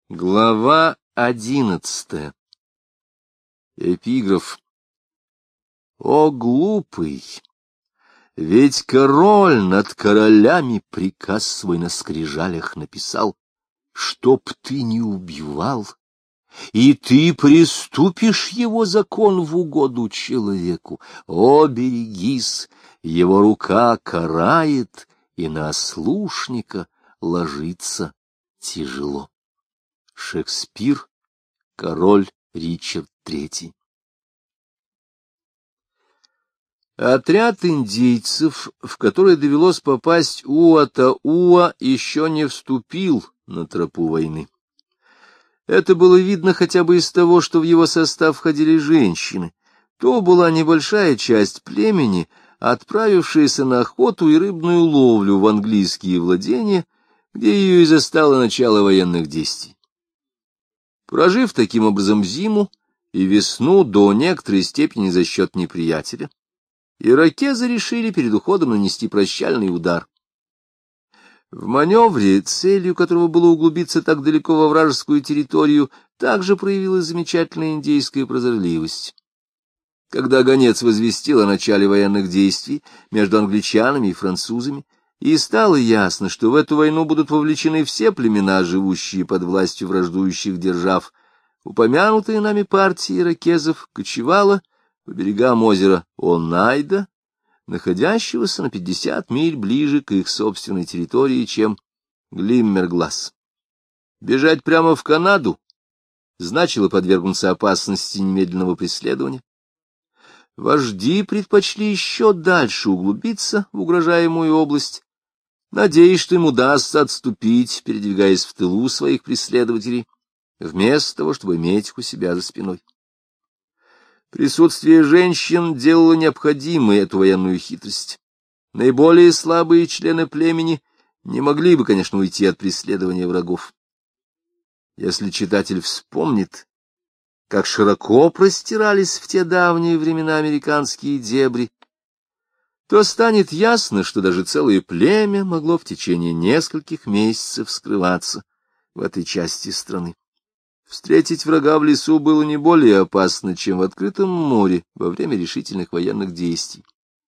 Глава 11. Эпиграф. О, глупый! Ведь король над королями приказ свой на скрижалях написал, чтоб ты не убивал, и ты приступишь его закон в угоду человеку. О, берегись! Его рука карает, и на ослушника ложится тяжело. Шекспир, король Ричард III. Отряд индейцев, в который довелось попасть Уатауа, еще не вступил на тропу войны. Это было видно хотя бы из того, что в его состав входили женщины. То была небольшая часть племени, отправившаяся на охоту и рыбную ловлю в английские владения, где ее и застало начало военных действий. Прожив таким образом зиму и весну до некоторой степени за счет неприятеля, иракезы решили перед уходом нанести прощальный удар. В маневре, целью которого было углубиться так далеко во вражескую территорию, также проявилась замечательная индейская прозорливость. Когда гонец возвестил о начале военных действий между англичанами и французами, и стало ясно, что в эту войну будут вовлечены все племена, живущие под властью враждующих держав, упомянутая нами партия иракезов кочевала по берегам озера Онайда, находящегося на 50 миль ближе к их собственной территории, чем Глиммергласс. Бежать прямо в Канаду значило подвергнуться опасности немедленного преследования. Вожди предпочли еще дальше углубиться в угрожаемую область, надеясь, что им удастся отступить, передвигаясь в тылу своих преследователей, вместо того, чтобы иметь их у себя за спиной. Присутствие женщин делало необходимой эту военную хитрость. Наиболее слабые члены племени не могли бы, конечно, уйти от преследования врагов. Если читатель вспомнит, как широко простирались в те давние времена американские дебри, то станет ясно, что даже целое племя могло в течение нескольких месяцев скрываться в этой части страны. Встретить врага в лесу было не более опасно, чем в открытом море во время решительных военных действий.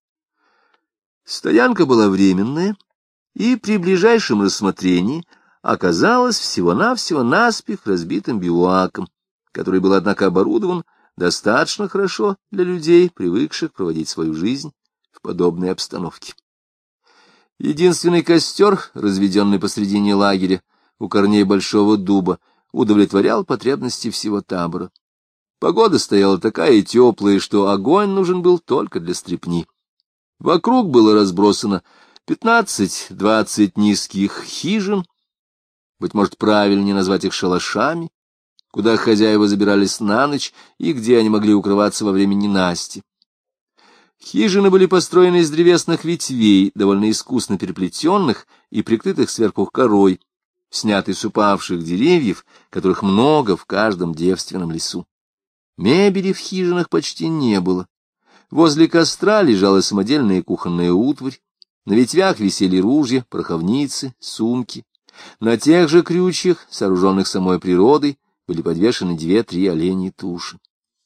Стоянка была временная, и при ближайшем рассмотрении оказалась всего-навсего наспех разбитым бивуаком, который был, однако, оборудован достаточно хорошо для людей, привыкших проводить свою жизнь в подобной обстановке. Единственный костер, разведенный посредине лагеря, у корней большого дуба, удовлетворял потребности всего табора. Погода стояла такая теплая, что огонь нужен был только для стрепни. Вокруг было разбросано 15-20 низких хижин, быть может, правильнее назвать их шалашами, куда хозяева забирались на ночь и где они могли укрываться во время ненасти. Хижины были построены из древесных ветвей, довольно искусно переплетенных и прикрытых сверху корой, снятой с упавших деревьев, которых много в каждом девственном лесу. Мебели в хижинах почти не было. Возле костра лежала самодельная кухонная утварь, на ветвях висели ружья, пороховницы, сумки. На тех же крючьях, сооруженных самой природой, были подвешены 2-3 оленьи туши.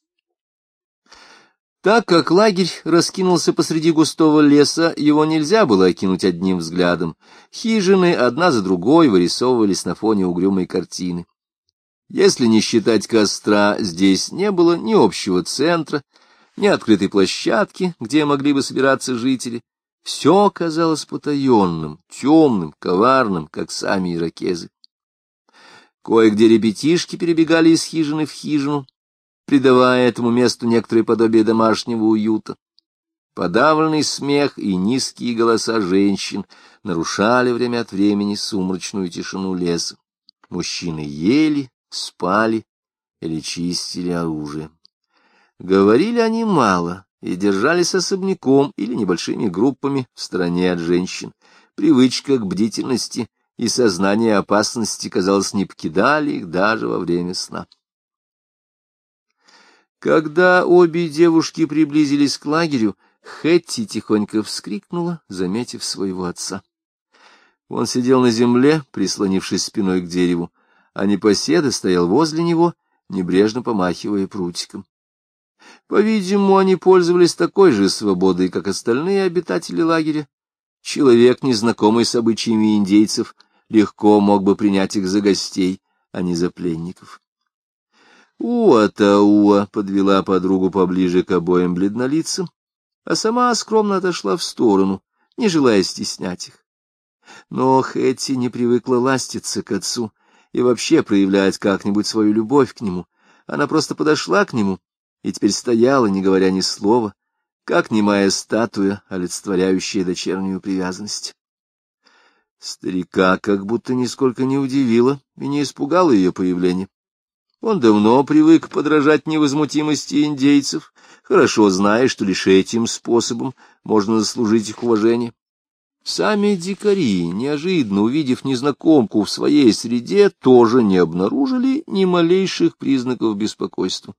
Так как лагерь раскинулся посреди густого леса, его нельзя было окинуть одним взглядом. Хижины одна за другой вырисовывались на фоне угрюмой картины. Если не считать костра, здесь не было ни общего центра, ни открытой площадки, где могли бы собираться жители. Все казалось потаенным, темным, коварным, как сами иракезы. Кое-где ребятишки перебегали из хижины в хижину, придавая этому месту некоторое подобие домашнего уюта. Подавленный смех и низкие голоса женщин нарушали время от времени сумрачную тишину леса. Мужчины ели, спали или чистили оружие. Говорили они мало и держались особняком или небольшими группами в стороне от женщин. Привычка к бдительности и сознание опасности, казалось, не покидали их даже во время сна. Когда обе девушки приблизились к лагерю, Хэтти тихонько вскрикнула, заметив своего отца. Он сидел на земле, прислонившись спиной к дереву, а непоседа стоял возле него, небрежно помахивая прутиком. По-видимому, они пользовались такой же свободой, как остальные обитатели лагеря. Человек, незнакомый с обычаями индейцев, легко мог бы принять их за гостей, а не за пленников. Уа-Тауа подвела подругу поближе к обоим бледнолицам, а сама скромно отошла в сторону, не желая стеснять их. Но Хэтти не привыкла ластиться к отцу и вообще проявлять как-нибудь свою любовь к нему. Она просто подошла к нему и теперь стояла, не говоря ни слова, как немая статуя, олицетворяющая дочернюю привязанность. Старика как будто нисколько не удивило и не испугало ее появление. Он давно привык подражать невозмутимости индейцев, хорошо зная, что лишь этим способом можно заслужить их уважение. Сами дикари, неожиданно увидев незнакомку в своей среде, тоже не обнаружили ни малейших признаков беспокойства.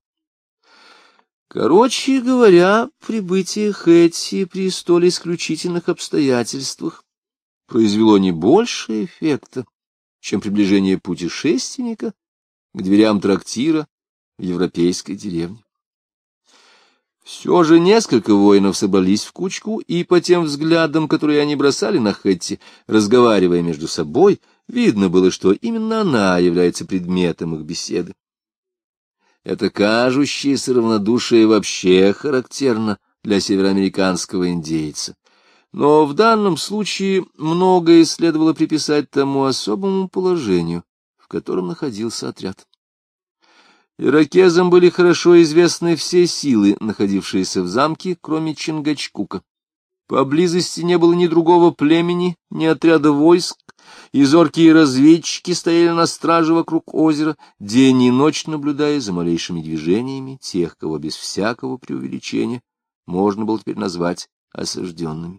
Короче говоря, прибытие Хэтти при столь исключительных обстоятельствах произвело не больше эффекта, чем приближение путешественника к дверям трактира в европейской деревне. Все же несколько воинов собрались в кучку, и по тем взглядам, которые они бросали на Хэтти, разговаривая между собой, видно было, что именно она является предметом их беседы. Это кажущееся равнодушие вообще характерно для североамериканского индейца. Но в данном случае многое следовало приписать тому особому положению, в котором находился отряд. Иракезам были хорошо известны все силы, находившиеся в замке, кроме Чингачгука. Поблизости не было ни другого племени, ни отряда войск, и зоркие разведчики стояли на страже вокруг озера, день и ночь наблюдая за малейшими движениями тех, кого без всякого преувеличения можно было теперь назвать осажденными.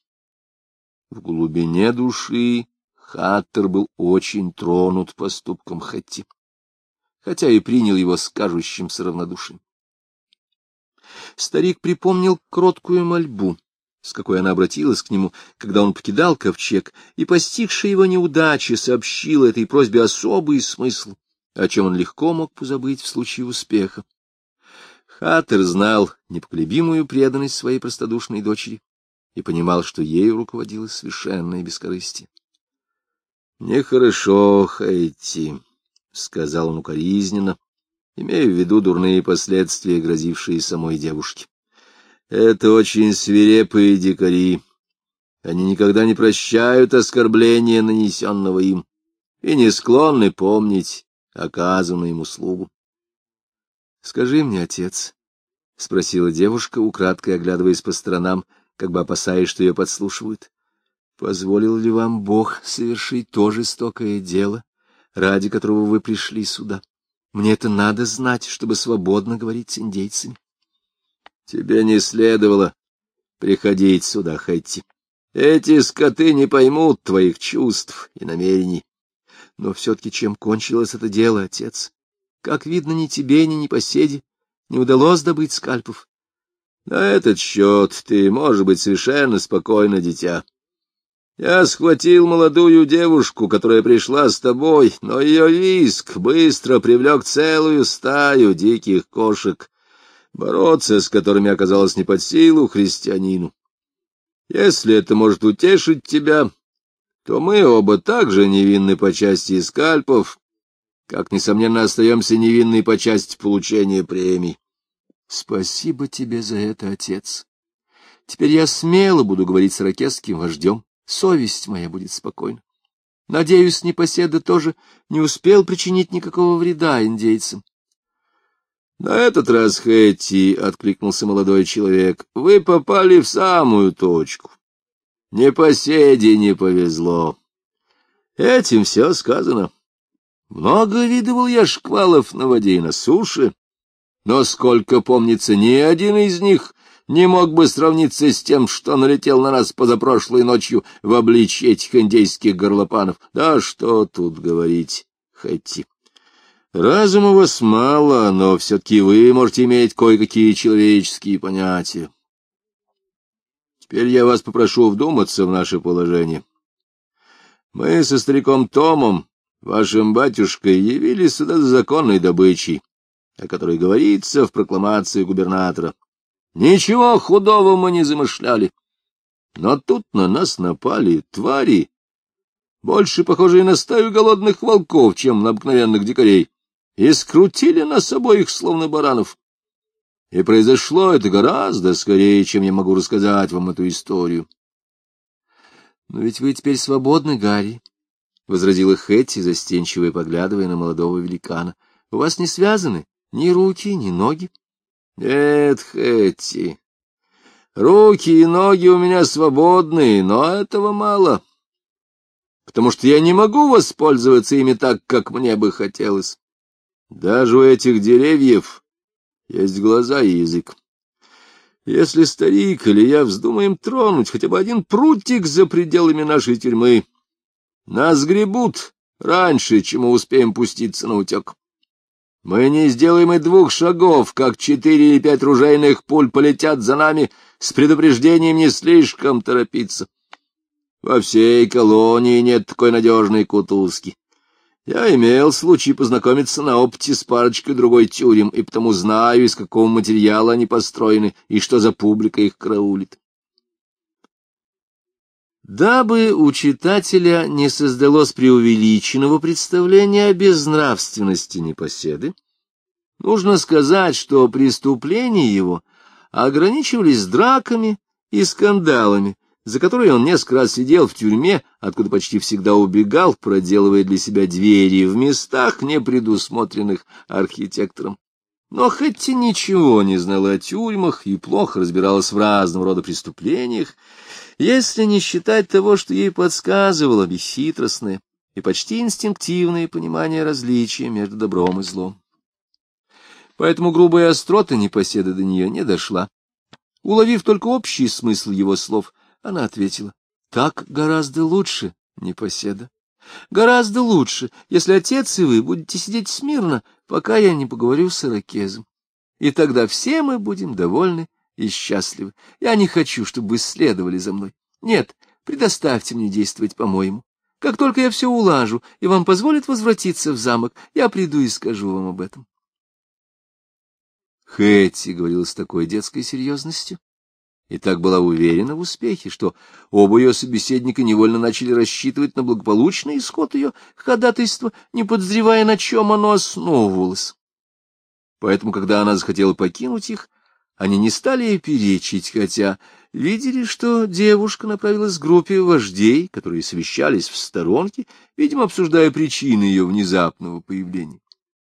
В глубине души Хаттер был очень тронут поступком Хэтти, хотя и принял его с кажущимся равнодушием. Старик припомнил кроткую мольбу, с какой она обратилась к нему, когда он покидал ковчег, и, постигшая его неудачи, сообщила этой просьбе особый смысл, о чем он легко мог позабыть в случае успеха. Хаттер знал непоколебимую преданность своей простодушной дочери и понимал, что ею руководило совершенное бескорыстие. — Нехорошо, Хэтти, — сказал он укоризненно, имея в виду дурные последствия, грозившие самой девушке. — Это очень свирепые дикари. Они никогда не прощают оскорбления, нанесенного им, и не склонны помнить оказанную им услугу. — Скажи мне, отец, — спросила девушка, украдкой оглядываясь по сторонам, как бы опасаясь, что ее подслушивают, — позволил ли вам Бог совершить то жестокое дело, ради которого вы пришли сюда? Мне это надо знать, чтобы свободно говорить с индейцами. — Тебе не следовало приходить сюда, Хэтти. Эти скоты не поймут твоих чувств и намерений. Но все-таки чем кончилось это дело, отец? Как видно, ни тебе, ни непоседе не удалось добыть скальпов. На этот счет ты можешь быть совершенно спокойна, дитя. Я схватил молодую девушку, которая пришла с тобой, но ее визг быстро привлек целую стаю диких кошек, бороться с которыми оказалось не под силу христианину. Если это может утешить тебя, то мы оба также невинны по части скальпов, как, несомненно, остаемся невинны по части получения премий. Спасибо тебе за это, отец. Теперь я смело буду говорить с иракезским вождем. Совесть моя будет спокойна. Надеюсь, непоседа тоже не успел причинить никакого вреда индейцам. — На этот раз, Хэтти, — откликнулся молодой человек, — вы попали в самую точку. Непоседе не повезло. Этим все сказано. Много видывал я шквалов на воде и на суше, но, сколько помнится, ни один из них не мог бы сравниться с тем, что налетел на нас позапрошлой ночью в обличье этих индейских горлопанов. Да что тут говорить, Хэтти. Разум у вас мало, но все-таки вы можете иметь кое-какие человеческие понятия. Теперь я вас попрошу вдуматься в наше положение. Мы со стариком Томом вашим батюшкой явились сюда за законной добычей, о которой говорится в прокламации губернатора. Ничего худого мы не замышляли. Но тут на нас напали твари, больше похожие на стаю голодных волков, чем на обыкновенных дикарей, и скрутили нас обоих, словно баранов. И произошло это гораздо скорее, чем я могу рассказать вам эту историю. — Но ведь вы теперь свободны, Гарри, — возразила Хэтти, застенчиво поглядывая на молодого великана. — У вас не связаны ни руки, ни ноги. — Нет, Хэтти, руки и ноги у меня свободные, но этого мало, потому что я не могу воспользоваться ими так, как мне бы хотелось. Даже у этих деревьев есть глаза и язык. Если старик или я вздумаем тронуть хотя бы один прутик за пределами нашей тюрьмы, нас гребут раньше, чем мы успеем пуститься на утек. Мы не сделаем и 2 шагов, как 4 или 5 ружейных пуль полетят за нами с предупреждением не слишком торопиться. Во всей колонии нет такой надежной кутузки. Я имел случай познакомиться на опыте с парочкой другой тюрем, и потому знаю, из какого материала они построены и что за публика их караулит. Дабы у читателя не создалось преувеличенного представления о безнравственности непоседы, нужно сказать, что преступления его ограничивались драками и скандалами, за которые он несколько раз сидел в тюрьме, откуда почти всегда убегал, проделывая для себя двери в местах, не предусмотренных архитектором. Но Хэтти ничего не знала о тюрьмах и плохо разбиралась в разного рода преступлениях, если не считать того, что ей подсказывало бесхитростное и почти инстинктивное понимание различия между добром и злом. Поэтому грубая острота непоседы до нее не дошла. Уловив только общий смысл его слов, она ответила: — Так гораздо лучше, непоседа. Гораздо лучше, если отец и вы будете сидеть смирно, пока я не поговорю с ирокезом. И тогда все мы будем довольны и счастливы. Я не хочу, чтобы вы следовали за мной. Нет, предоставьте мне действовать по-моему. Как только я все улажу, и вам позволят возвратиться в замок, я приду и скажу вам об этом. Хэтти говорила с такой детской серьезностью и так была уверена в успехе, что оба ее собеседника невольно начали рассчитывать на благополучный исход ее ходатайства, не подозревая, на чем оно основывалось. Поэтому, когда она захотела покинуть их, они не стали ей перечить, хотя видели, что девушка направилась к группе вождей, которые совещались в сторонке, видимо, обсуждая причины ее внезапного появления.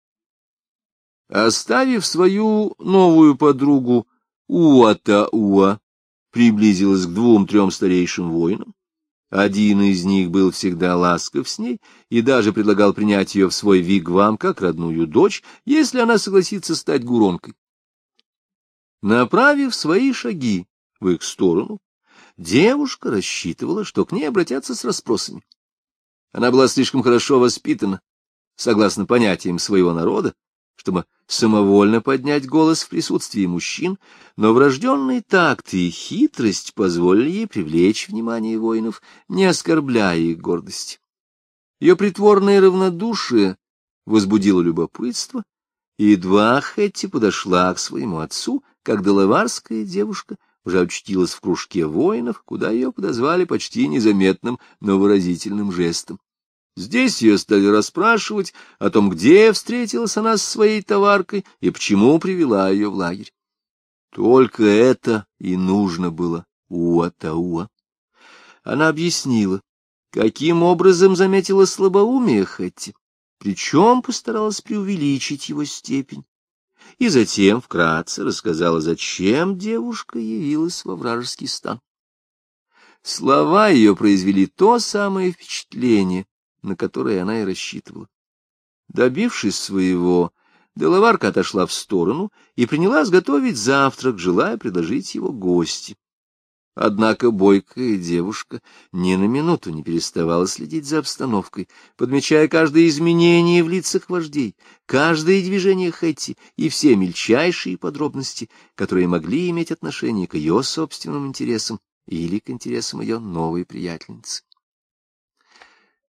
Оставив свою новую подругу Уа-Та-Уа, приблизилась к 2-3 старейшим воинам. Один из них был всегда ласков с ней и даже предлагал принять ее в свой вигвам как родную дочь, если она согласится стать гуронкой. Направив свои шаги в их сторону, девушка рассчитывала, что к ней обратятся с расспросами. Она была слишком хорошо воспитана, согласно понятиям своего народа, чтобы самовольно поднять голос в присутствии мужчин, но врожденный такт и хитрость позволили ей привлечь внимание воинов, не оскорбляя их гордость. Ее притворное равнодушие возбудило любопытство, и едва Хэтти подошла к своему отцу, как делаварская девушка уже очутилась в кружке воинов, куда ее подозвали почти незаметным, но выразительным жестом. Здесь ее стали расспрашивать о том, где встретилась она с своей товаркой и почему привела ее в лагерь. Только это и нужно было Уа-Та-Уа. Она объяснила, каким образом заметила слабоумие Хэтти, причем постаралась преувеличить его степень, и затем вкратце рассказала, зачем девушка явилась во вражеский стан. Слова ее произвели то самое впечатление, на которое она и рассчитывала. Добившись своего, делаварка отошла в сторону и принялась готовить завтрак, желая предложить его гости. Однако бойкая девушка ни на минуту не переставала следить за обстановкой, подмечая каждое изменение в лицах вождей, каждое движение Хэтти и все мельчайшие подробности, которые могли иметь отношение к ее собственным интересам или к интересам ее новой приятельницы.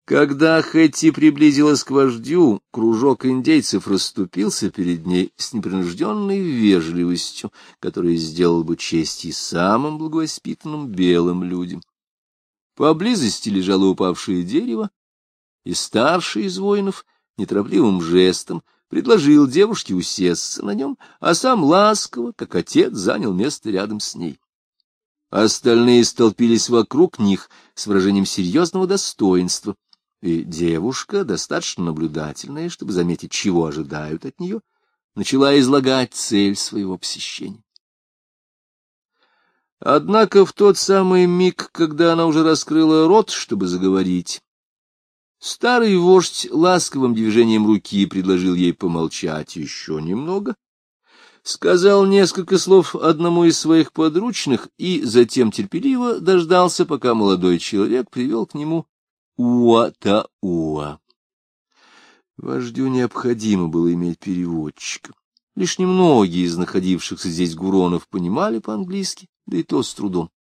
Когда Хэтти приблизилась к вождю, кружок индейцев расступился перед ней с непринужденной вежливостью, которая сделала бы честь и самым благовоспитанным белым людям. Поблизости лежало упавшее дерево, и старший из воинов неторопливым жестом предложил девушке усесться на нем, а сам ласково, как отец, занял место рядом с ней. Остальные столпились вокруг них с выражением серьезного достоинства, и девушка, достаточно наблюдательная, чтобы заметить, чего ожидают от нее, начала излагать цель своего посещения. Однако в тот самый миг, когда она уже раскрыла рот, чтобы заговорить, старый вождь ласковым движением руки предложил ей помолчать еще немного, сказал несколько слов одному из своих подручных и затем терпеливо дождался, пока молодой человек привел к нему Уа-та-Уа. Вождю необходимо было иметь переводчика. Лишь немногие из находившихся здесь гуронов понимали по-английски, да и то с трудом.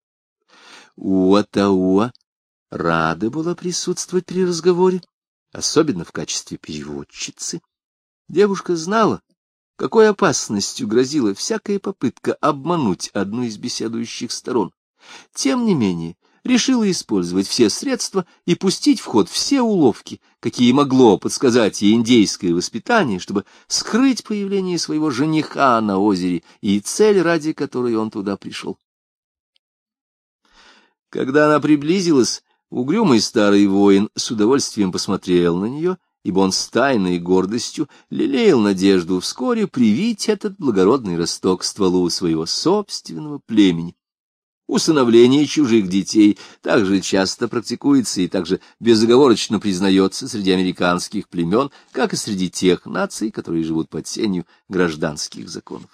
Уа-та-Уа рада была присутствовать при разговоре, особенно в качестве переводчицы. Девушка знала, какой опасностью грозила всякая попытка обмануть одну из беседующих сторон. Тем не менее, решила использовать все средства и пустить в ход все уловки, какие могло подсказать ей индейское воспитание, чтобы скрыть появление своего жениха на озере и цель, ради которой он туда пришел. Когда она приблизилась, угрюмый старый воин с удовольствием посмотрел на нее, ибо он с тайной гордостью лелеял надежду вскоре привить этот благородный росток к стволу своего собственного племени. Усыновление чужих детей также часто практикуется и также безоговорочно признается среди американских племен, как и среди тех наций, которые живут под сенью гражданских законов.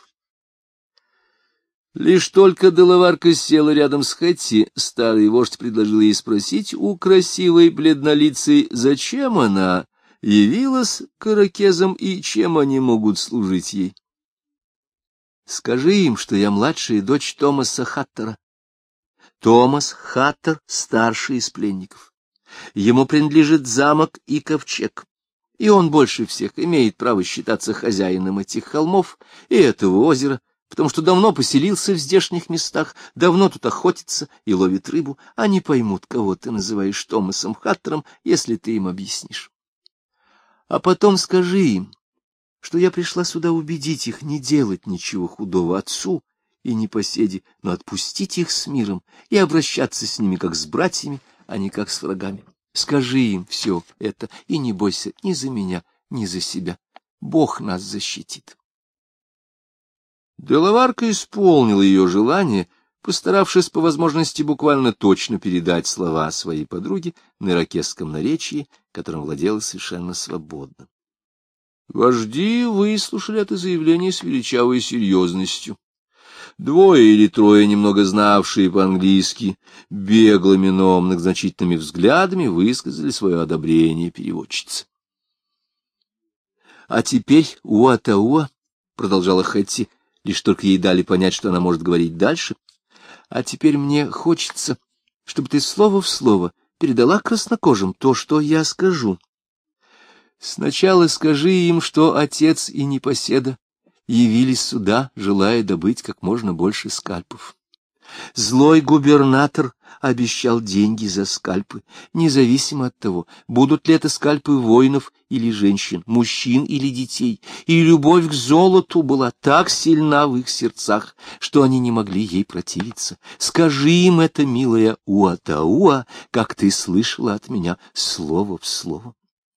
Лишь только Делаварка села рядом с Хэтти, старый вождь предложил ей спросить у красивой бледнолицей, зачем она явилась к ирокезам и чем они могут служить ей. «Скажи им, что я младшая дочь Томаса Хаттера. Томас Хаттер — старший из пленников. Ему принадлежит замок и ковчег, и он больше всех имеет право считаться хозяином этих холмов и этого озера, потому что давно поселился в здешних местах, давно тут охотится и ловит рыбу. Они поймут, кого ты называешь Томасом Хаттером, если ты им объяснишь. А потом скажи им, что я пришла сюда убедить их не делать ничего худого отцу и непоседе, но отпустить их с миром и обращаться с ними как с братьями, а не как с врагами. Скажи им все это, и не бойся ни за меня, ни за себя. Бог нас защитит». Делаварка исполнила ее желание, постаравшись по возможности буквально точно передать слова своей подруги на ирокезском наречии, которым владела совершенно свободно. Вожди выслушали это заявление с величавой серьезностью. Двое или трое, немного знавшие по-английски, беглыми, но многозначительными взглядами высказали свое одобрение переводчице. «А теперь, Уа-та-Уа», — продолжала Хэтти, лишь только ей дали понять, что она может говорить дальше, «а теперь мне хочется, чтобы ты слово в слово передала краснокожим то, что я скажу. Сначала скажи им, что отец и непоседа явились сюда, желая добыть как можно больше скальпов. Злой губернатор обещал деньги за скальпы, независимо от того, будут ли это скальпы воинов или женщин, мужчин или детей, и любовь к золоту была так сильна в их сердцах, что они не могли ей противиться. Скажи им это, милая Уа-та-Уа, как ты слышала от меня слово в слово».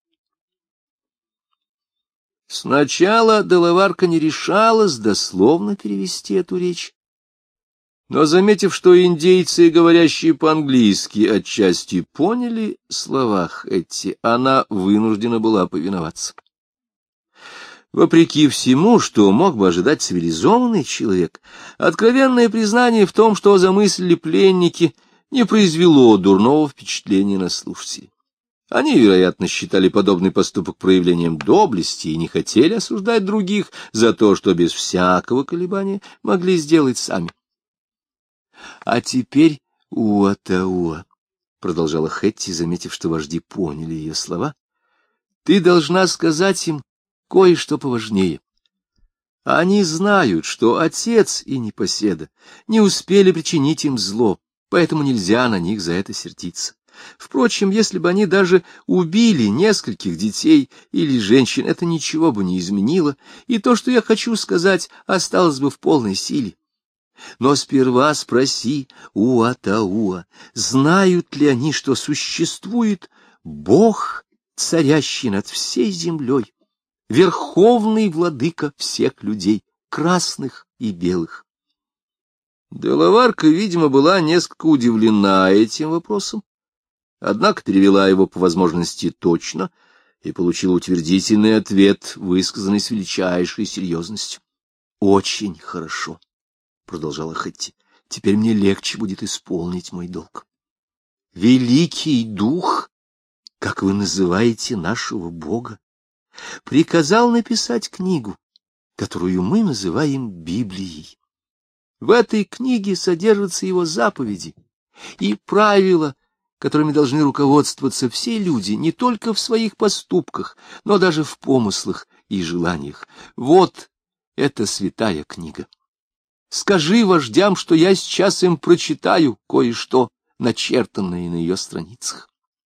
Сначала Делаварка не решалась дословно перевести эту речь, но, заметив, что индейцы, говорящие по-английски, отчасти поняли слова Хэтти, она вынуждена была повиноваться. Вопреки всему, что мог бы ожидать цивилизованный человек, откровенное признание в том, что замыслили пленники, не произвело дурного впечатления на слушателей. Они, вероятно, считали подобный поступок проявлением доблести и не хотели осуждать других за то, что без всякого колебания могли сделать сами. «А теперь, Уа-та-Уа, продолжала Хэтти, заметив, что вожди поняли ее слова, — ты должна сказать им кое-что поважнее. Они знают, что отец и непоседа не успели причинить им зло, поэтому нельзя на них за это сердиться. Впрочем, если бы они даже убили нескольких детей или женщин, это ничего бы не изменило, и то, что я хочу сказать, осталось бы в полной силе. Но сперва спроси Уатауа, знают ли они, что существует Бог, царящий над всей землей, верховный владыка всех людей, красных и белых. Делаварка, видимо, была несколько удивлена этим вопросом, однако перевела его по возможности точно и получила утвердительный ответ, высказанный с величайшей серьезностью. — Очень хорошо, — продолжала Хэтти, — теперь мне легче будет исполнить мой долг. Великий Дух, как вы называете нашего Бога, приказал написать книгу, которую мы называем Библией. В этой книге содержатся его заповеди и правила, которыми должны руководствоваться все люди не только в своих поступках, но даже в помыслах и желаниях. Вот эта святая книга. Скажи вождям, что я сейчас им прочитаю кое-что, начертанное на ее страницах.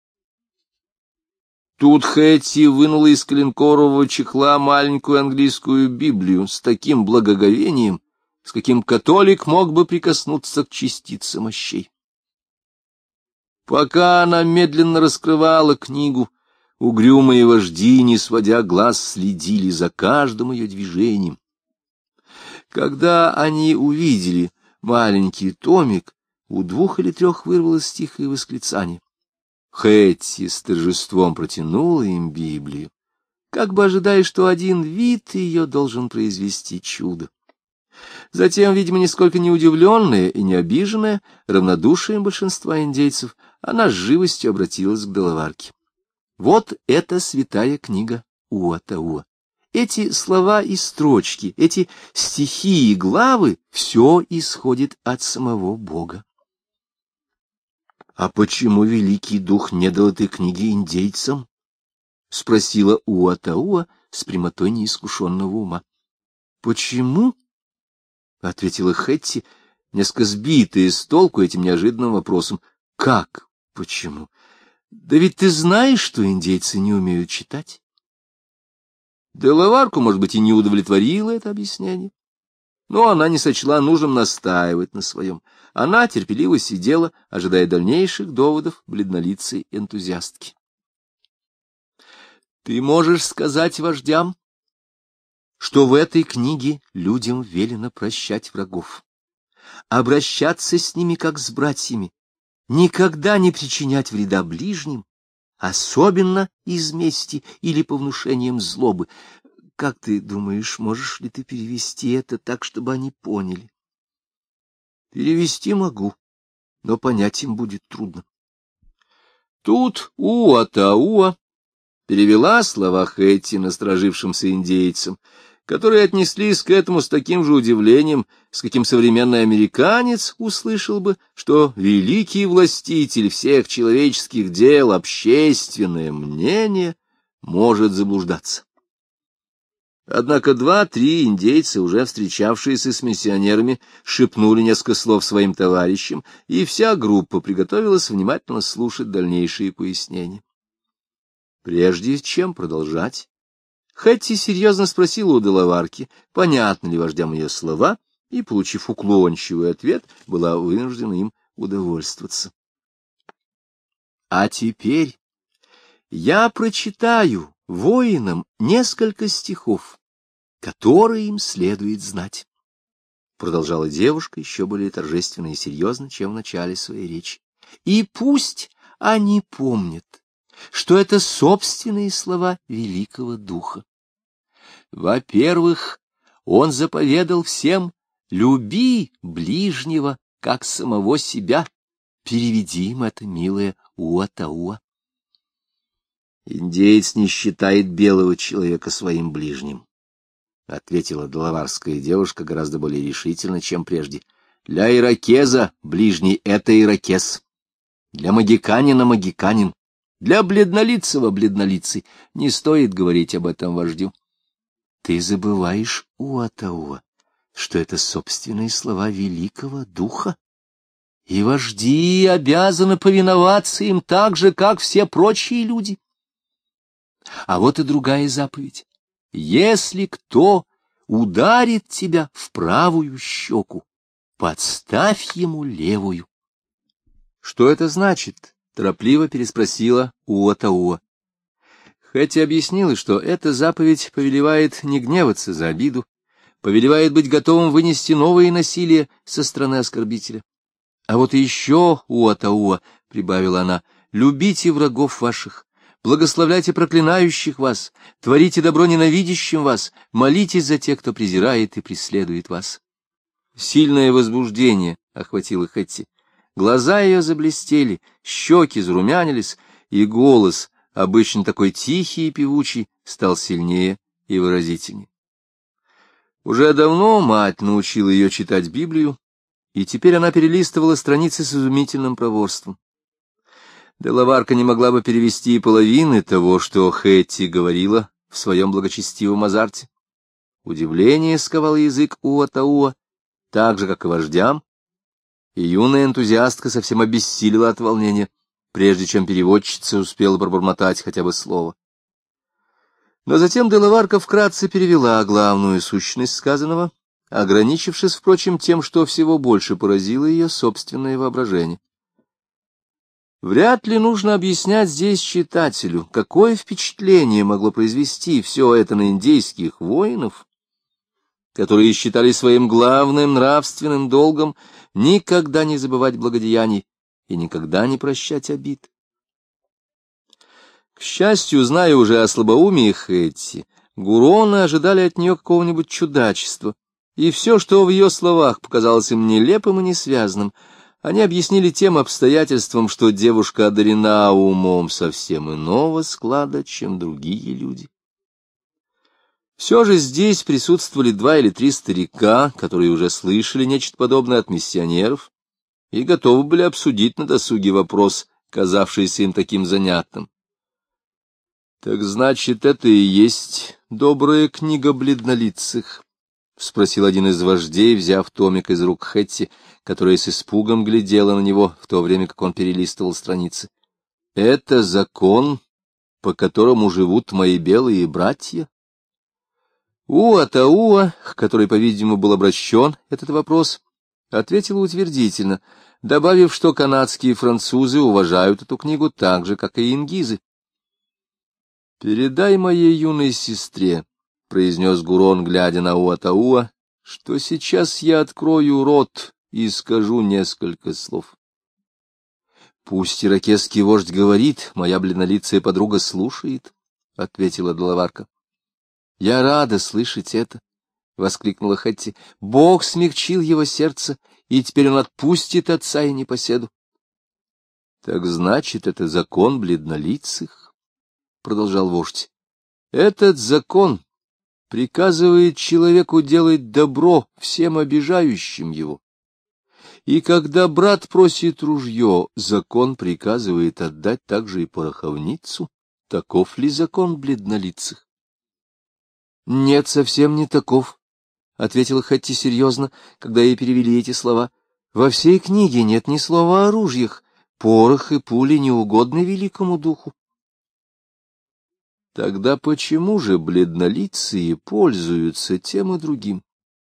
Тут Хэтти вынула из коленкорового чехла маленькую английскую Библию с таким благоговением, с каким католик мог бы прикоснуться к частице мощей. Пока она медленно раскрывала книгу, угрюмые вожди, не сводя глаз, следили за каждым ее движением. Когда они увидели маленький томик, у 2 или 3 вырвалось тихое восклицание. Хэтти с торжеством протянула им Библию, как бы ожидая, что один вид ее должен произвести чудо. Затем, видимо, нисколько не удивленная и не обиженная равнодушием большинства индейцев, она с живостью обратилась к Делаварке. Вот эта святая книга Уатауа. Эти слова и строчки, эти стихи и главы — все исходит от самого Бога. — А почему Великий Дух не дал этой книги индейцам? — спросила Уатауа с прямотой неискушенного ума. — Почему? — ответила Хэтти, несколько сбитая с толку этим неожиданным вопросом. — Как? Почему? Да ведь ты знаешь, что индейцы не умеют читать. Делаварку, может быть, и не удовлетворило это объяснение, но она не сочла нужным настаивать на своем. Она терпеливо сидела, ожидая дальнейших доводов бледнолицей энтузиастки. — Ты можешь сказать вождям, что в этой книге людям велено прощать врагов, обращаться с ними как с братьями, никогда не причинять вреда ближним, особенно из мести или по внушениям злобы. Как ты думаешь, можешь ли ты перевести это так, чтобы они поняли? Перевести могу, но понять им будет трудно. Тут Уатауа перевела слова Хэтти насторожившимся индейцам, которые отнеслись к этому с таким же удивлением, с каким современный американец услышал бы, что великий властитель всех человеческих дел, общественное мнение, может заблуждаться. Однако 2-3 индейца, уже встречавшиеся с миссионерами, шепнули несколько слов своим товарищам, и вся группа приготовилась внимательно слушать дальнейшие пояснения. Прежде чем продолжать, Хэтти серьезно спросила у Делаварки, понятны ли вождям ее слова, и, получив уклончивый ответ, была вынуждена им удовольствоваться. — А теперь я прочитаю воинам несколько стихов, которые им следует знать, — продолжала девушка еще более торжественно и серьезно, чем в начале своей речи. — И пусть они помнят, что это собственные слова Великого Духа. Во-первых, он заповедал всем: люби ближнего, как самого себя. Переведи им это, милая Уатауа. Индеец не считает белого человека своим ближним, — ответила делаварская девушка гораздо более решительно, чем прежде. Для иракеза ближний — это иракез. Для магиканина магиканин, для бледнолицего бледнолицый. Не стоит говорить об этом вождю. Ты забываешь, Уатауа, что это собственные слова великого духа, и вожди обязаны повиноваться им так же, как все прочие люди. А вот и другая заповедь. Если кто ударит тебя в правую щеку, подставь ему левую. — Что это значит? — торопливо переспросила Уатауа. Хэтти объяснила, что эта заповедь повелевает не гневаться за обиду, повелевает быть готовым вынести новые насилия со стороны оскорбителя. — А вот еще, Уатауа, — прибавила она, — любите врагов ваших, благословляйте проклинающих вас, творите добро ненавидящим вас, молитесь за тех, кто презирает и преследует вас. Сильное возбуждение охватило Хэтти. Глаза ее заблестели, щеки зарумянились, и голос, обычно такой тихий и певучий, стал сильнее и выразительнее. Уже давно мать научила ее читать Библию, и теперь она перелистывала страницы с изумительным проворством. Делаварка не могла бы перевести и половины того, что Хэтти говорила в своем благочестивом азарте. Удивление сковало язык Уатауа, так же, как и вождям, и юная энтузиастка совсем обессилила от волнения, прежде чем переводчица успела пробормотать хотя бы слово. Но затем Делаварка вкратце перевела главную сущность сказанного, ограничившись, впрочем, тем, что всего больше поразило ее собственное воображение. Вряд ли нужно объяснять здесь читателю, какое впечатление могло произвести все это на индейских воинов, которые считали своим главным нравственным долгом никогда не забывать благодеяний и никогда не прощать обид. К счастью, зная уже о слабоумии Хэтти, Гуроны ожидали от нее какого-нибудь чудачества, и все, что в ее словах показалось им нелепым и несвязным, они объяснили тем обстоятельством, что девушка одарена умом совсем иного склада, чем другие люди. Все же здесь присутствовали 2 или 3 старика, которые уже слышали нечто подобное от миссионеров и готовы были обсудить на досуге вопрос, казавшийся им таким занятным. — Так значит, это и есть добрая книга бледнолицых? — спросил один из вождей, взяв томик из рук Хэтти, которая с испугом глядела на него, в то время как он перелистывал страницы. — Это закон, по которому живут мои белые братья? Уатауа, к которой, по-видимому, был обращен этот вопрос, ответила утвердительно, добавив, что канадские французы уважают эту книгу так же, как и ингизы. — Передай моей юной сестре, — произнес Гурон, глядя на Уатауа, — что сейчас я открою рот и скажу несколько слов. — Пусть ирокесский вождь говорит, моя бледнолицая подруга слушает, — ответила Делаварка. — Я рада слышать это, — воскликнула Хэтти. — Бог смягчил его сердце, и теперь он отпустит отца и непоседу. — Так значит, это закон бледнолицых, — продолжал вождь. — Этот закон приказывает человеку делать добро всем обижающим его. И когда брат просит ружье, закон приказывает отдать также и пороховницу. Таков ли закон бледнолицых? — Нет, совсем не таков, — ответила Хэтти серьезно, когда ей перевели эти слова. — Во всей книге нет ни слова о ружьях. Порох и пули не угодны великому духу. — Тогда почему же бледнолицые пользуются тем и другим?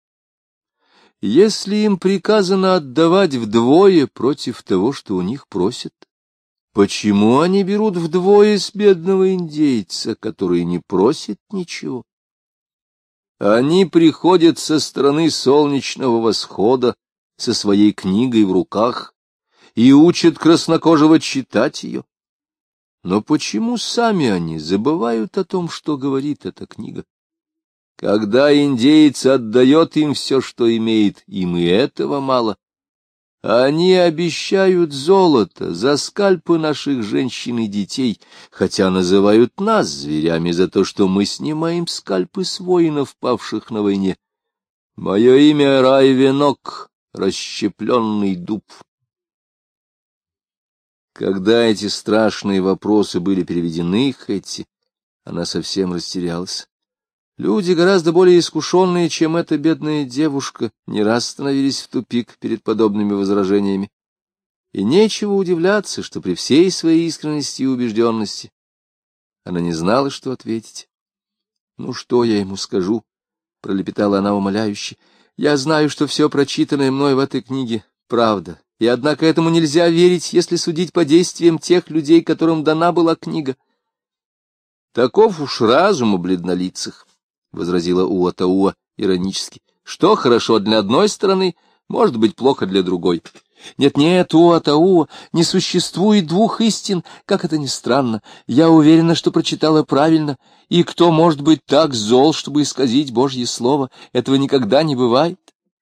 Если им приказано отдавать вдвое против того, что у них просят, почему они берут вдвое с бедного индейца, который не просит ничего? Они приходят со стороны солнечного восхода со своей книгой в руках и учат краснокожего читать ее. Но почему сами они забывают о том, что говорит эта книга? Когда индеец отдает им все, что имеет, им и этого мало. Они обещают золото за скальпы наших женщин и детей, хотя называют нас зверями за то, что мы снимаем скальпы с воинов, павших на войне. Мое имя Райвенок, расщепленный дуб. Когда эти страшные вопросы были переведены Хэтти, она совсем растерялась. Люди, гораздо более искушенные, чем эта бедная девушка, не раз становились в тупик перед подобными возражениями. И нечего удивляться, что при всей своей искренности и убежденности она не знала, что ответить. — Ну, что я ему скажу? — пролепетала она умоляюще. — Я знаю, что все прочитанное мной в этой книге — правда, и однако этому нельзя верить, если судить по действиям тех людей, которым дана была книга. — Таков уж разум у бледнолицых, — возразила Уатауа иронически. — Что хорошо для одной стороны, может быть плохо для другой. Нет-нет, Уатауа, не существует двух истин, как это ни странно. Я уверена, что прочитала правильно, и кто может быть так зол, чтобы исказить Божье слово? Этого никогда не бывает.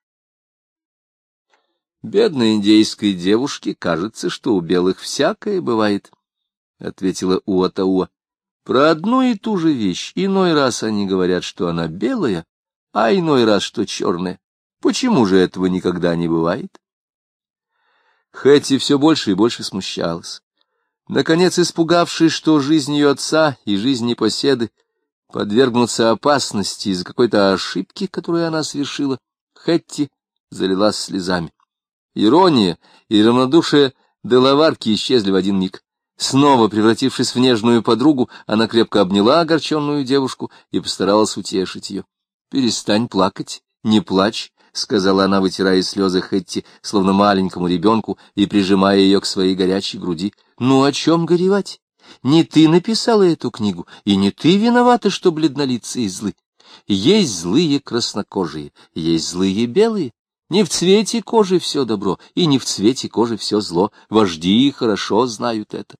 Бедной индейской девушке кажется, что у белых всякое бывает, — ответила Уатауа. Про одну и ту же вещь иной раз они говорят, что она белая, а иной раз, что черная. Почему же этого никогда не бывает? Хэтти все больше и больше смущалась. Наконец, испугавшись, что жизнь ее отца и жизнь непоседы подвергнутся опасности из-за какой-то ошибки, которую она совершила, Хэтти залилась слезами. Ирония и равнодушие Делаварки исчезли в один миг. Снова превратившись в нежную подругу, она крепко обняла огорченную девушку и постаралась утешить ее. — Перестань плакать, не плачь, — сказала она, вытирая слезы Хэтти, словно маленькому ребенку, и прижимая ее к своей горячей груди. — Ну, о чем горевать? Не ты написала эту книгу, и не ты виновата, что бледнолицые злы. Есть злые краснокожие, есть злые белые. Не в цвете кожи все добро, и не в цвете кожи все зло. Вожди хорошо знают это.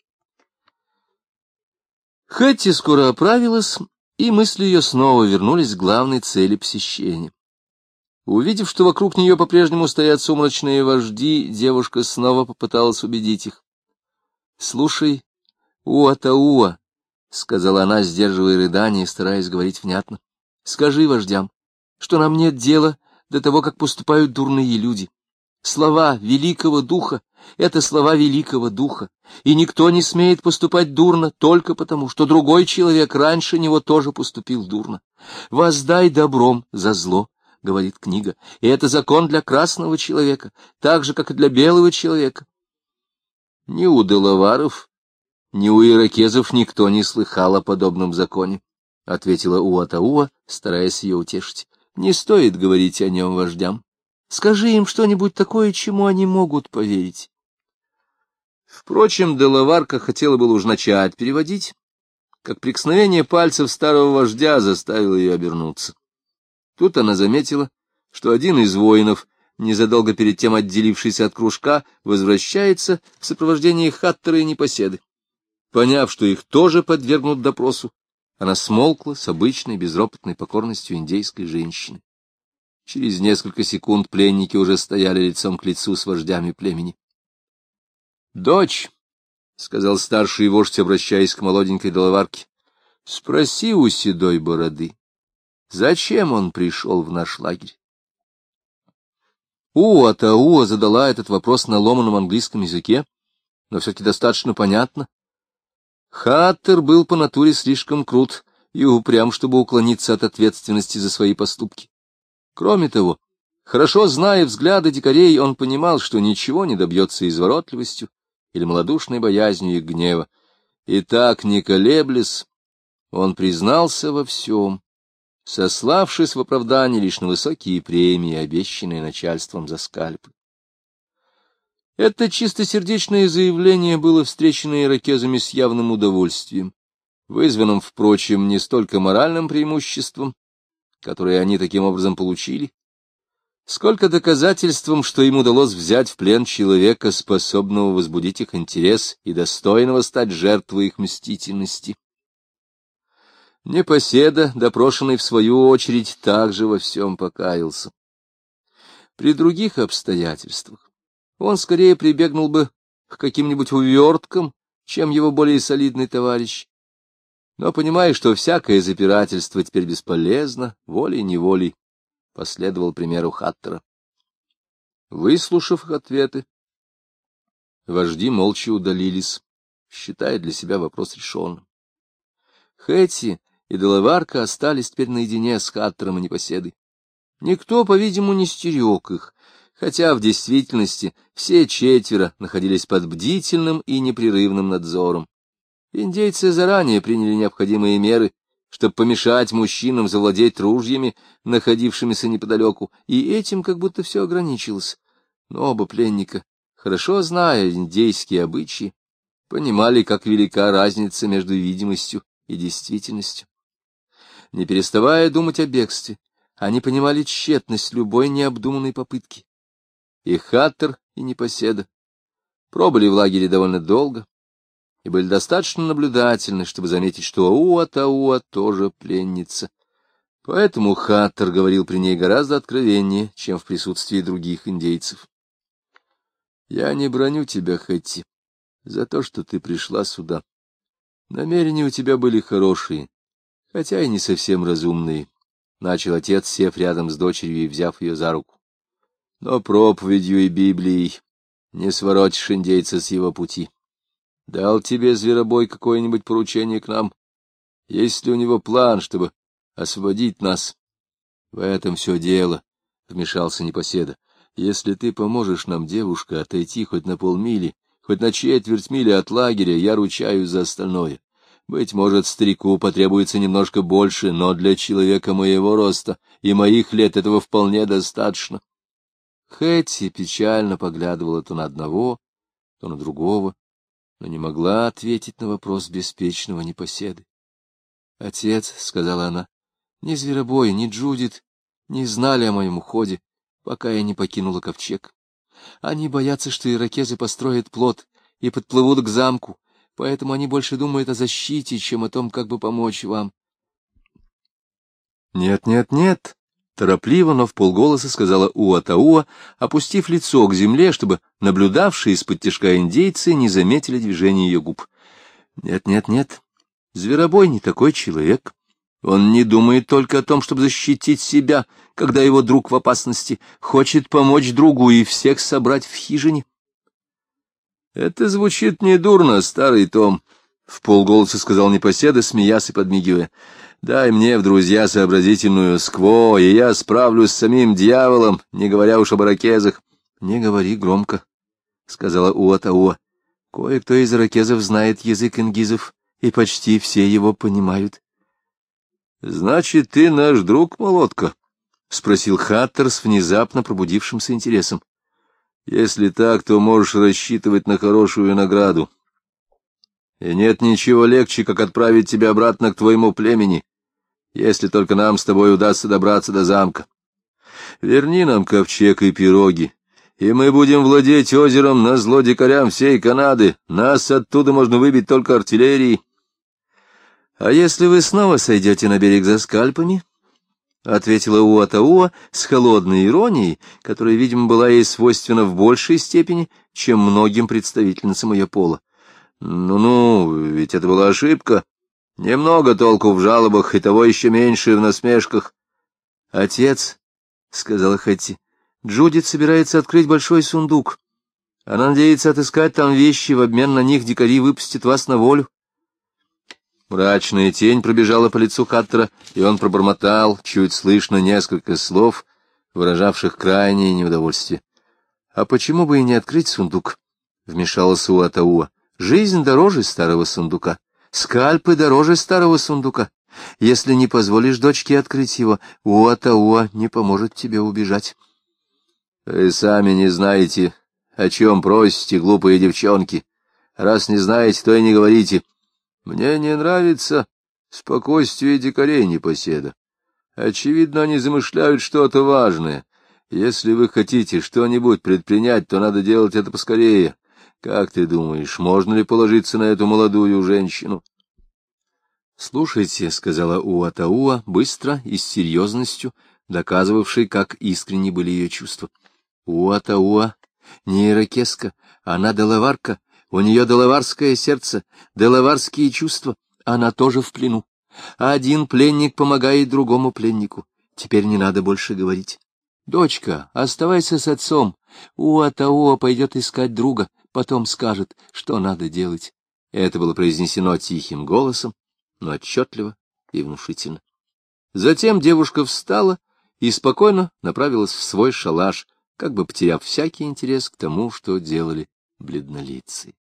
Хэтти скоро оправилась, и мысли ее снова вернулись к главной цели посещения. Увидев, что вокруг нее по-прежнему стоят сумрачные вожди, девушка снова попыталась убедить их. — Слушай, Уатауа, — сказала она, сдерживая рыдания и стараясь говорить внятно, — скажи вождям, что нам нет дела до того, как поступают дурные люди. Слова великого духа — это слова великого духа, и никто не смеет поступать дурно только потому, что другой человек раньше него тоже поступил дурно. «Воздай добром за зло», — говорит книга, — и это закон для красного человека, так же, как и для белого человека. Ни у делаваров, ни у иракезов никто не слыхал о подобном законе, — ответила Уатауа, стараясь ее утешить. — Не стоит говорить о нем вождям. Скажи им что-нибудь такое, чему они могут поверить. Впрочем, делаварка хотела было уж начать переводить, как прикосновение пальцев старого вождя заставило ее обернуться. Тут она заметила, что один из воинов, незадолго перед тем отделившийся от кружка, возвращается в сопровождении Хаттера и непоседы. Поняв, что их тоже подвергнут допросу, она смолкла с обычной безропотной покорностью индейской женщины. Через несколько секунд пленники уже стояли лицом к лицу с вождями племени. — Дочь, — сказал старший вождь, обращаясь к молоденькой делаварке, — спроси у седой бороды, зачем он пришел в наш лагерь? Уатауа задала этот вопрос на ломаном английском языке, но все-таки достаточно понятно. Хаттер был по натуре слишком крут и упрям, чтобы уклониться от ответственности за свои поступки. Кроме того, хорошо зная взгляды дикарей, он понимал, что ничего не добьется изворотливостью или малодушной боязнью их гнева. И так, не колеблясь, он признался во всем, сославшись в оправдании лишь на высокие премии, обещанные начальством за скальпы. Это чистосердечное заявление было встречено иракезами с явным удовольствием, вызванным, впрочем, не столько моральным преимуществом, которые они таким образом получили, сколько доказательством, что им удалось взять в плен человека, способного возбудить их интерес и достойного стать жертвой их мстительности. Непоседа, допрошенный в свою очередь, также во всем покаялся. При других обстоятельствах он скорее прибегнул бы к каким-нибудь уверткам, чем его более солидный товарищ. Но, понимая, что всякое запирательство теперь бесполезно, волей-неволей последовал примеру Хаттера. Выслушав их ответы, Вожди молча удалились, считая для себя вопрос решенным. Хэтти и Делаварка остались теперь наедине с Хаттером и Непоседой. Никто, по-видимому, не стерег их, хотя в действительности все четверо находились под бдительным и непрерывным надзором. Индейцы заранее приняли необходимые меры, чтобы помешать мужчинам завладеть ружьями, находившимися неподалеку, и этим как будто все ограничилось. Но оба пленника, хорошо зная индейские обычаи, понимали, как велика разница между видимостью и действительностью. Не переставая думать о бегстве, они понимали тщетность любой необдуманной попытки. И Хаттер, и Непоседа пробыли в лагере довольно долго и были достаточно наблюдательны, чтобы заметить, что Уатауа тоже пленница. Поэтому Хаттер говорил при ней гораздо откровеннее, чем в присутствии других индейцев. «Я не браню тебя, Хэтти, за то, что ты пришла сюда. Намерения у тебя были хорошие, хотя и не совсем разумные», — начал отец, сев рядом с дочерью и взяв ее за руку. «Но проповедью и Библией не своротишь индейца с его пути. Дал тебе зверобой какое-нибудь поручение к нам? Есть ли у него план, чтобы освободить нас?» «В этом все дело», — вмешался Непоседа. «Если ты поможешь нам, девушка, отойти хоть на полмили, хоть на четверть мили от лагеря, я ручаюсь за остальное. Быть может, старику потребуется немножко больше, но для человека моего роста и моих лет этого вполне достаточно». Хэтти печально поглядывала то на одного, то на другого, но не могла ответить на вопрос беспечного Непоседы. «Отец», — сказала она, — «ни Зверобой, ни Джудит не знали о моем уходе, пока я не покинула ковчег. Они боятся, что иракезы построят плот и подплывут к замку, поэтому они больше думают о защите, чем о том, как бы помочь вам». «Нет, нет, нет», — торопливо, но вполголоса сказала Уатауа, опустив лицо к земле, чтобы наблюдавшие из-под тишка индейцы не заметили движения ее губ. «Нет, нет, нет, Зверобой не такой человек. Он не думает только о том, чтобы защитить себя, когда его друг в опасности, хочет помочь другу и всех собрать в хижине». «Это звучит недурно, старый Том», — вполголоса сказал Непоседа, смеясь и подмигивая. «Дай мне в друзья сообразительную скво, и я справлюсь с самим дьяволом, не говоря уж об иракезах». «Не говори громко», — сказала Уатауа. «Кое-кто из иракезов знает язык ингизов, и почти все его понимают». «Значит, ты наш друг, молодка?» — спросил Хаттер с внезапно пробудившимся интересом. «Если так, то можешь рассчитывать на хорошую награду. И нет ничего легче, как отправить тебя обратно к твоему племени, если только нам с тобой удастся добраться до замка. Верни нам ковчег и пироги, и мы будем владеть озером назло дикарям всей Канады. Нас оттуда можно выбить только артиллерией». «А если вы снова сойдете на берег за скальпами?» — ответила Уатауа с холодной иронией, которая, видимо, была ей свойственна в большей степени, чем многим представительницам ее пола. «Ну-ну, ведь это была ошибка. Немного толку в жалобах, и того еще меньше в насмешках». «Отец», — сказала Хэтти, — «Джудит собирается открыть большой сундук. Она надеется отыскать там вещи, в обмен на них дикари выпустят вас на волю». Мрачная тень пробежала по лицу Хаттера, и он пробормотал, чуть слышно, несколько слов, выражавших крайнее неудовольствие. «А почему бы и не открыть сундук?» — вмешалась Уатауа. «Жизнь дороже старого сундука, скальпы дороже старого сундука. Если не позволишь дочке открыть его, Уатауа не поможет тебе убежать». «Вы сами не знаете, о чем просите, глупые девчонки. Раз не знаете, то и не говорите. Мне не нравится спокойствие дикарей, Непоседа. Очевидно, они замышляют что-то важное. Если вы хотите что-нибудь предпринять, то надо делать это поскорее. Как ты думаешь, можно ли положиться на эту молодую женщину?» «Слушайте», — сказала Уатауа, быстро и с серьезностью, доказывавшей, как искренни были ее чувства. «Уатауа не иракеска, она делаварка. У нее делаварское сердце, делаварские чувства. Она тоже в плену. Один пленник помогает другому пленнику. Теперь не надо больше говорить. Дочка, оставайся с отцом. Уатауа пойдет искать друга. потом скажет, что надо делать. Это было произнесено тихим голосом, но отчетливо и внушительно. Затем девушка встала и спокойно направилась в свой шалаш, как бы потеряв всякий интерес к тому, что делали бледнолицые.